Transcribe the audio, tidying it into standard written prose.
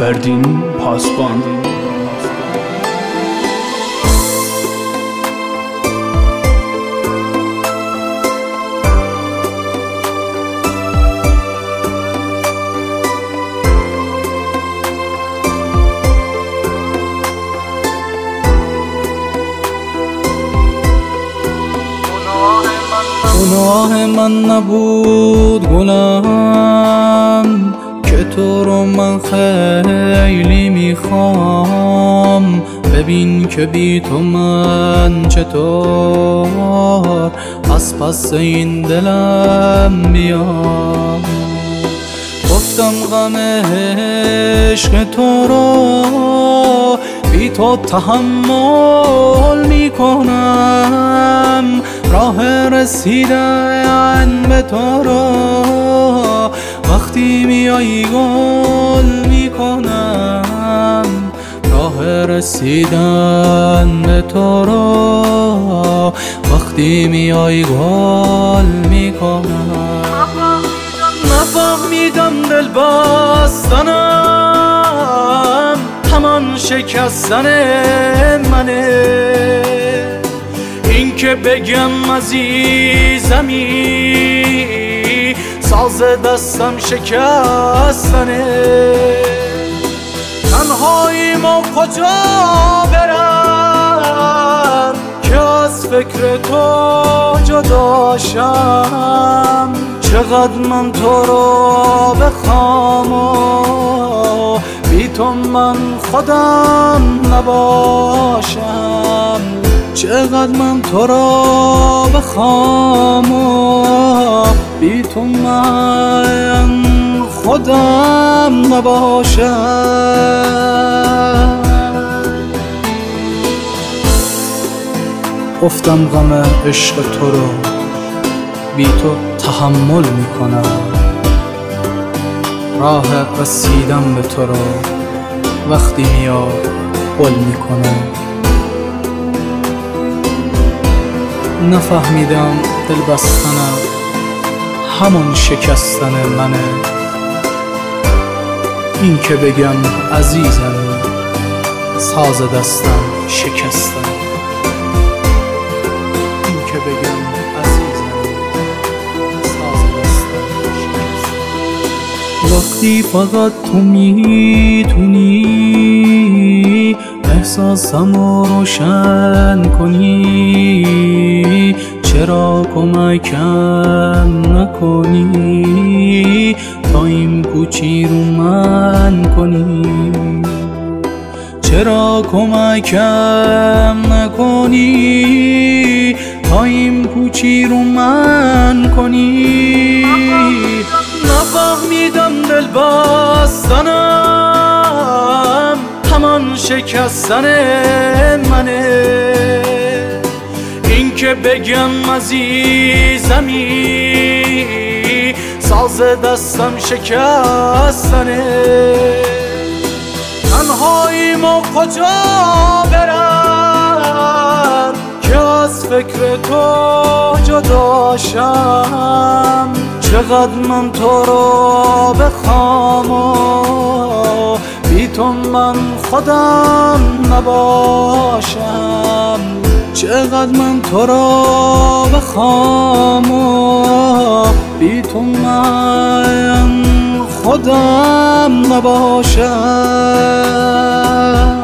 فردین پاسبان. گناه من نبود گلم که تو رو من خیلی میخوام. ببین که بی تو من چطور از پس این دلم بیام. گفتم غم عشق تو رو بی تو تحمل میکنم. راه رسیدن به تو رو وقتی میایی گل میکنم. راه رسیدن به تو رو وقتی میایی گل میکنم. نفهمیدم دل بستنم همان شکستن منه. این که بگم عزیزمی ساز دستم شکستنه. تنهاییم و کجا برم که از فکر تو جداشم. چقدر من تو رو بخوام و بی تو من خودم نباشم. چقدر من تو رو بخوام و بی تو من خودم نباشم. گفتم غم عشق تو رو بی تو تحمل میکنم. راه رسیدم به تو رو وقتی میاد گل میکنم. نفهمیدم دل بستنم همون شکستن منه. این که بگم عزیزم ساز دستم شکستن. این که بگم عزیزم ساز دستم شکستن. وقتی فقط تو میتونی احساسمو روشن کنی. چرا کمکم نکنی تا این پوچی رو من کنی. چرا کمکم نکنی تا این پوچی رو من کنی. نفهمیدم دل بستنم همان شکستن منه. این که بگم عزیزمی ساز دستم شکستنه. تنهاییم و کجا برم که از فکر تو جداشم. چقدر من تو رو بخوام و بی تو من خودم نباشم. چقدر من تو رو بخوام و بی تو من خودم نباشم.